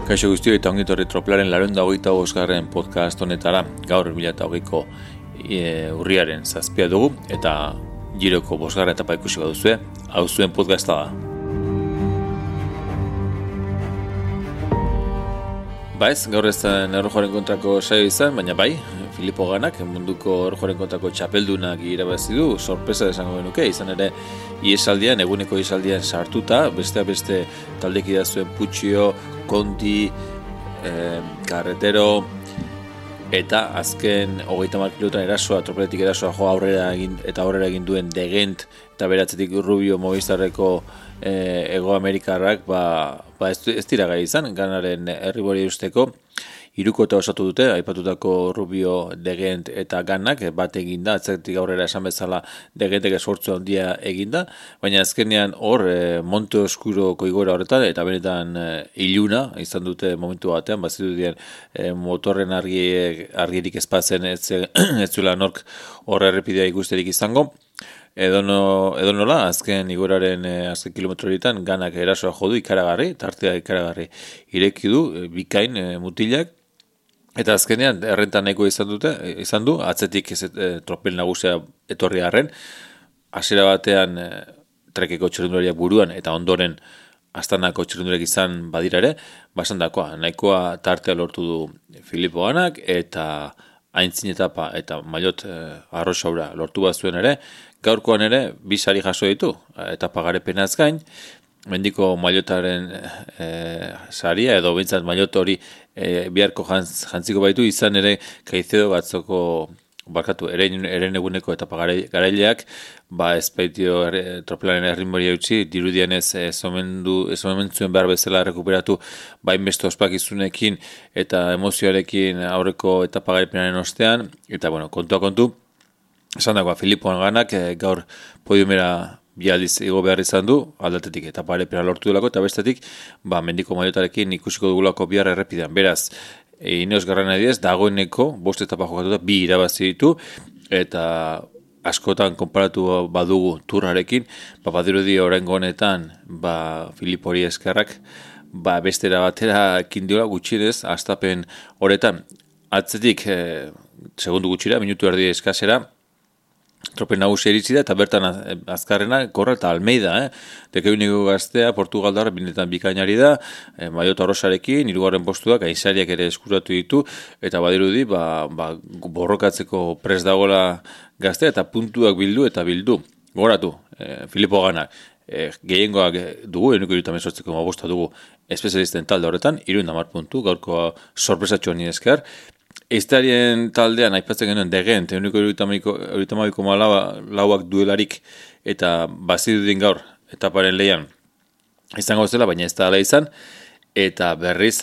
Kaixo guztio eta ongitorri Tropelaren 825. podcast honetara. Gaur 2020ko urriaren 7 dugu eta Giroko 5. etapa ikusi baduzue, hau zuen podcasta da. Baiz, gaur ez da erlojuaren kontrako saio izan, baina bai, Filipo Ganak, munduko erlojuaren kontrako txapeldunak irabazi du, sorpresa esango genuke, izan ere eguneko iesaldian sartuta, besteak beste taldekidea zuen Puccio, Conti, Carretero, eta azken 30 kilometrotan erasoa, tropeletik erasoa aurrera egin duen De Gendt eta beratzetik Rubio Movistarreko Ego Amerikarrak ez dira gai izan, Ganaren herribori usteko. Hirukota osatu dute, aipatutako Rubio, De Gendt eta Ganak bat eginda, atzetik aurrera esan bezala De Gendtek esfortzu handia eginda, baina azkenean hor Monte Oscuroko igoera horretan, eta benetan iluna izan dute momentu batean, bazirudien motorren argirik ezpazen ez zuela nork hor errepidea ikusterik izango. Edo nola, azken igoraren azken kilometroritan Ganak erasoa jodu ikaragarri, tartea ikaragarri ireki du, bikain mutilak, eta azkenean errentan nahiko izan du, atzetik tropel nagusia etorri arren, hasiera batean trekeko txirrindulariak buruan eta ondoren Astanako txirrindulariak izan badira ere, basandakoa, nahikoa tartea lortu du Filipo Ganak eta aintzin etapa eta maillot arrosaura lortu bat zuen ere, gaurkoan ere bi sari jaso ditu, etapa garepenaz gain, mendiko maillotaren saria edo behintzat maillot hori biharko jantziko baitu, izan ere Caicedo eren eguneko etapa garaileak, ezpaitio tropelaren erritmoria utzi, dirudienez ez omen zuen behar bezala rekuperatu bainbeste ospakizunekin eta emozioarekin aurreko etapa garaipenaren ostean, eta kontu, esan dagoa Filipo Ganak gaur podiumera bi aldiz igo behar izan du, aldatetik etapa garaipenera lortu delako, eta bestetik mendiko maillotarekin ikusiko dugulako bihar errepidean. Beraz, Ineos Garranadiez dagoeneko 5 etapa jokatuta 2 irabazi ditu, eta askotan konparatu badugu turrarekin, badirudi oraingo honetan Filipori eskerrak bestera batera kindiola gutxienez hastapen horretan. Atzetik segundu gutxira, minutu erdi eskasera, tropel nagusia iritsi da, eta bertan azkarrena Korra eta Almeida, Dekeuniko gaztea, Portugaldarra binetan bikainari da, maillot arrosarekin, 3. postuak, aizariak ere eskuratu ditu, eta badirudi, borrokatzeko prest dagoela gaztea, eta puntuak bildu. Goratu, Filipo Ganak, gehiengoak dugu, 118,5 dugu espezialisten talde horretan, 70 puntu, gaurko sorpresatxo honi esker. Eiztarien taldean aipatzen genuen De Gendt, 132,4 duelarik eta bazidudin gaur etaparen lehian izango zela, baina ez da ala izan, eta berriz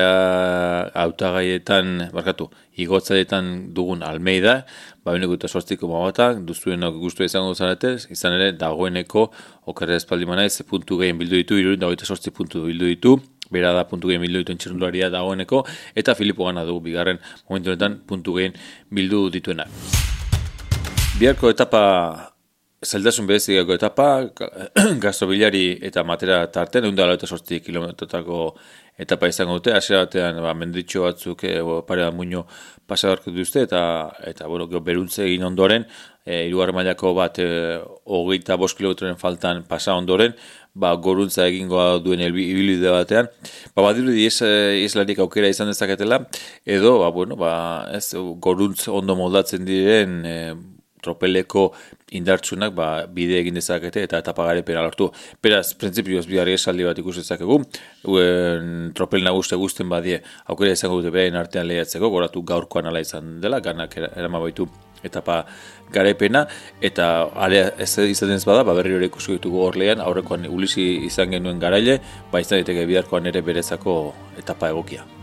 igotzaietan dugun Almeida, 108,1 duzuenok guztua izango zanetez, izan ere dagoeneko okerre espaldimanaiz puntu gehien bildu ditu, 28 puntu bildu ditu, bera da puntu gehien bildu dituen txirrindularia dagoeneko, eta Filipo Gana dugu bigarren momentu honetan puntu gehien bildu dituenak. Biharko etapa, zailtasun berezikako etapa, Gastrobilari eta Matera tarten, 108 kilometrotako etapa izango dute, hasiera batean menditxo batzuk pare bat muino pasagarko duzte, eta beruntze egin ondoren, 3. mailako 25 kilometroren faltan pasa ondoren, goruntza egingoa duen ibilbide batean, badirudi islarik aukera izan dezaketela, edo, goruntz ondo moldatzen diren tropeleko indartsunak bide egin dezakete eta etapa garepena lortu. Beraz, printzipioz biharri esaldi bat ikus dezakegu, tropel naguste guztien badie aukera izango dute beraien artean lehiatzeko, goratu gaurkoan ala izan dela, Ganak eraman baitu etapa garepena, eta ez izaten ez bada, berri hori ikusko ditugu hor lehian, aurrekoan Ulisi izan genuen garaile, izan diteke biharkoan ere berezako etapa egokia.